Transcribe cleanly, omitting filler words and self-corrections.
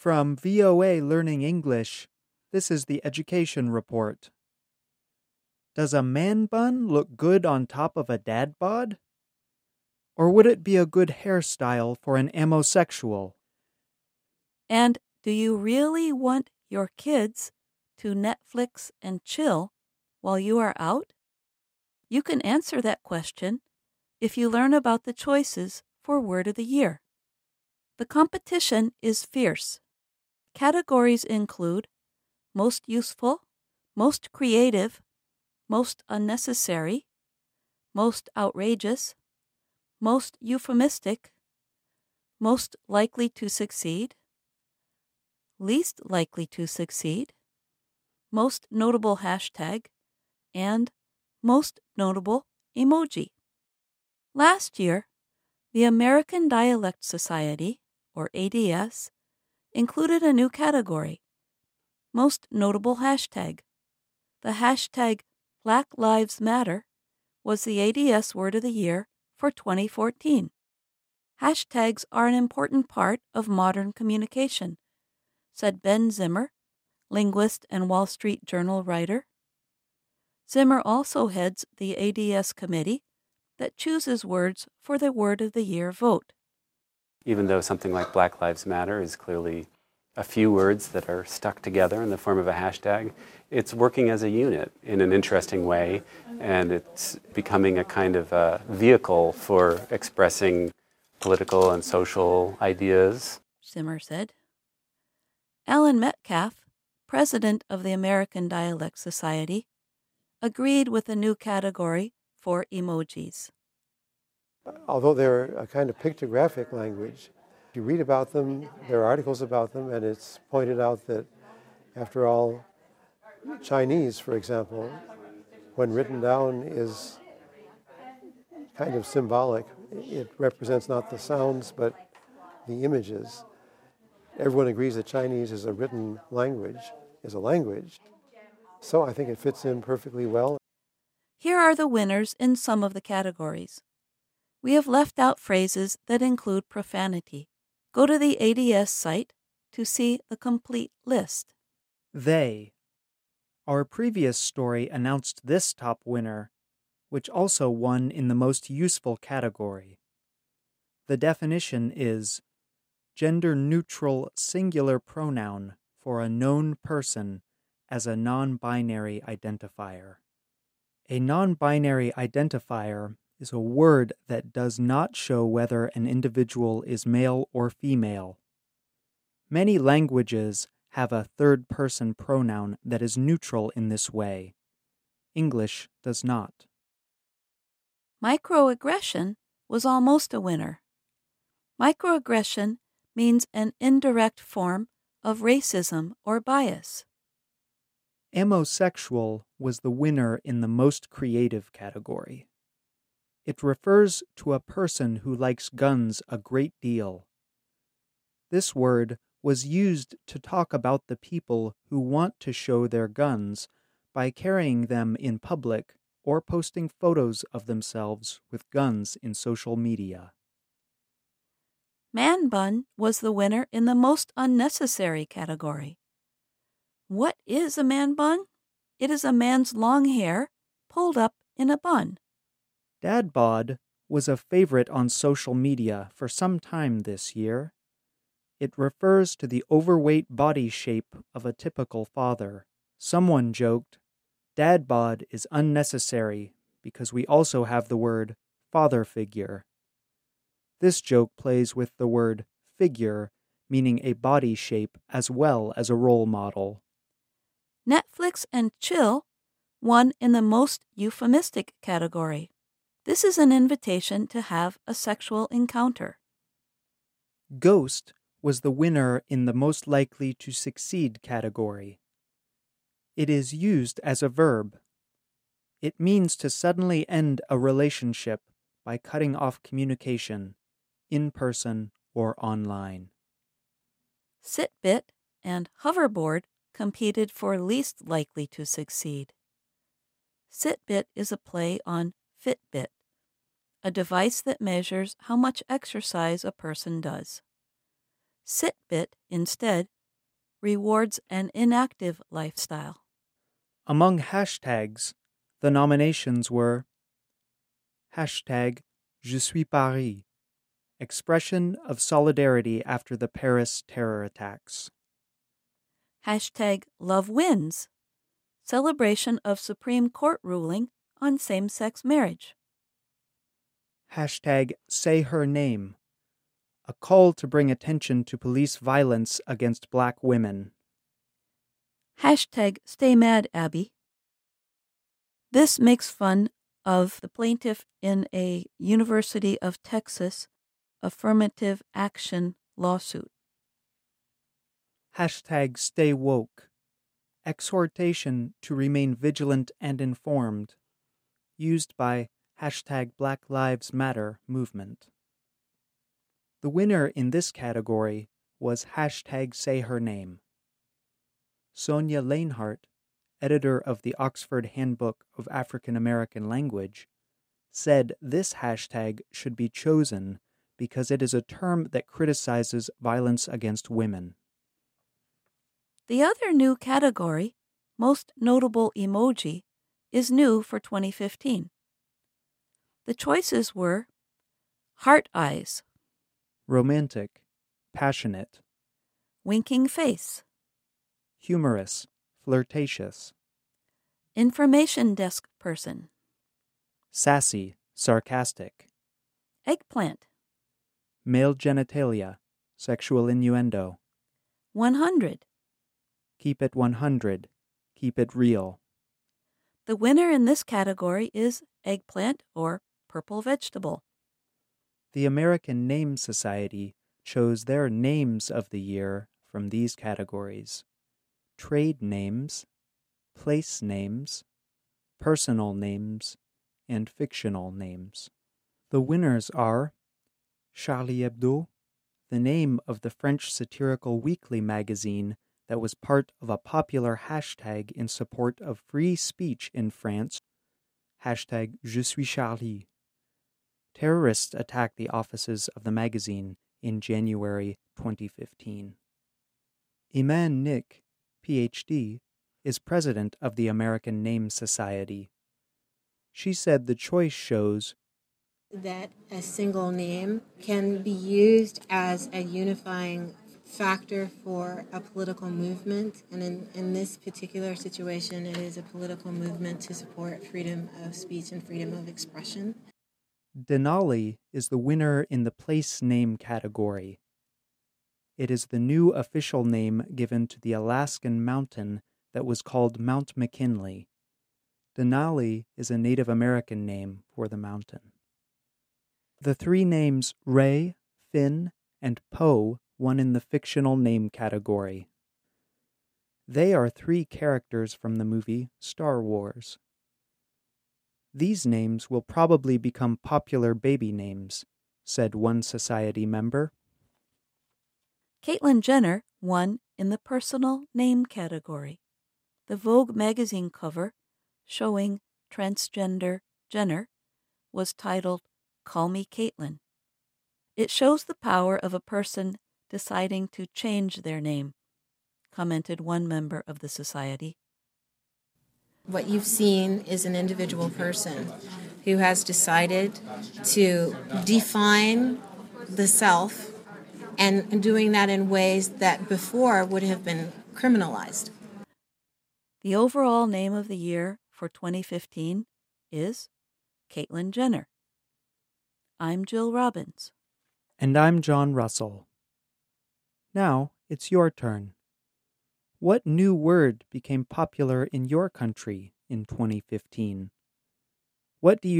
From VOA Learning English, this is the Education Report. Does a man bun look good on top of a dad bod? Or would it be a good hairstyle for an amosexual? And do you really want your kids to Netflix and chill while you are out? You can answer that question if you learn about the choices for Word of the Year. The competition is fierce. Categories include most useful, most creative, most unnecessary, most outrageous, most euphemistic, most likely to succeed, least likely to succeed, most notable hashtag, and most notable emoji. Last year, the American Dialect Society, or ADS, included a new category, most notable hashtag. The hashtag Black Lives Matter was the ADS Word of the Year for 2014. Hashtags are an important part of modern communication, said Ben Zimmer, linguist and Wall Street Journal writer. Zimmer also heads the ADS committee that chooses words for the Word of the Year vote. Even though something like Black Lives Matter is clearly a few words that are stuck together in the form of a hashtag, it's working as a unit in an interesting way, and it's becoming a kind of a vehicle for expressing political and social ideas, Zimmer said. Alan Metcalf, president of the American Dialect Society, agreed with the new category for emojis. Although they're a kind of pictographic language, you read about them, there are articles about them, and it's pointed out that, after all, Chinese, for example, when written down is kind of symbolic. It represents not the sounds, but the images. Everyone agrees that Chinese is a written language, is a language. So I think it fits in perfectly well. Here are the winners in some of the categories. We have left out phrases that include profanity. Go to the ADS site to see the complete list. They. Our previous story announced this top winner, which also won in the most useful category. The definition is gender-neutral singular pronoun for a known person as a non-binary identifier. A non-binary identifier is a word that does not show whether an individual is male or female. Many languages have a third-person pronoun that is neutral in this way. English does not. Microaggression was almost a winner. Microaggression means an indirect form of racism or bias. Amosexual was the winner in the most creative category. It refers to a person who likes guns a great deal. This word was used to talk about the people who want to show their guns by carrying them in public or posting photos of themselves with guns in social media. Man bun was the winner in the most unnecessary category. What is a man bun? It is a man's long hair pulled up in a bun. Dad bod was a favorite on social media for some time this year. It refers to the overweight body shape of a typical father. Someone joked, "Dad bod is unnecessary because we also have the word father figure." This joke plays with the word figure, meaning a body shape as well as a role model. Netflix and chill won in the most euphemistic category. This is an invitation to have a sexual encounter. Ghost was the winner in the most likely to succeed category. It is used as a verb. It means to suddenly end a relationship by cutting off communication, in person or online. Sitbit and hoverboard competed for least likely to succeed. Sitbit is a play on Fitbit, a device that measures how much exercise a person does. Sitbit, instead, rewards an inactive lifestyle. Among hashtags, the nominations were hashtag Je suis Paris, expression of solidarity after the Paris terror attacks. Hashtag Love Wins, celebration of Supreme Court ruling on same-sex marriage. Hashtag Say Her Name, a call to bring attention to police violence against Black women. Hashtag Stay Mad, Abby. This makes fun of the plaintiff in a University of Texas affirmative action lawsuit. Hashtag Stay Woke, exhortation to remain vigilant and informed, used by hashtag Black Lives Matter movement. The winner in this category was hashtag Say Her Name. Sonia Lanehart, editor of the Oxford Handbook of African American Language, said this hashtag should be chosen because it is a term that criticizes violence against women. The other new category, Most Notable Emoji, is new for 2015. The choices were heart eyes, Romantic, passionate, winking face, humorous, flirtatious, information desk person, sassy, sarcastic, eggplant, male genitalia, sexual innuendo, 100. keep it 100, keep it real. The winner in this category is eggplant or purple vegetable. The American Name Society chose their names of the year from these categories: trade names, place names, personal names, and fictional names. The winners are Charlie Hebdo, the name of the French satirical weekly magazine that was part of a popular hashtag in support of free speech in France, hashtag Je suis Charlie. Terrorists attacked the offices of the magazine in January 2015. Iman Nick, Ph.D., is president of the American Name Society. She said the choice shows that a single name can be used as a unifying factor for a political movement, and in this particular situation, it is a political movement to support freedom of speech and freedom of expression. Denali is the winner in the place name category. It is the new official name given to the Alaskan mountain that was called Mount McKinley. Denali is a Native American name for the mountain. The three names Ray, Finn, and Poe won in the fictional name category. They are three characters from the movie Star Wars. These names will probably become popular baby names, said one society member. Caitlyn Jenner won in the personal name category. The Vogue magazine cover showing transgender Jenner was titled Call Me Caitlyn. It shows the power of a person deciding to change their name, commented one member of the society. What you've seen is an individual person who has decided to define the self and doing that in ways that before would have been criminalized. The overall name of the year for 2015 is Caitlyn Jenner. I'm Jill Robbins. And I'm John Russell. Now it's your turn. What new word became popular in your country in 2015? What do you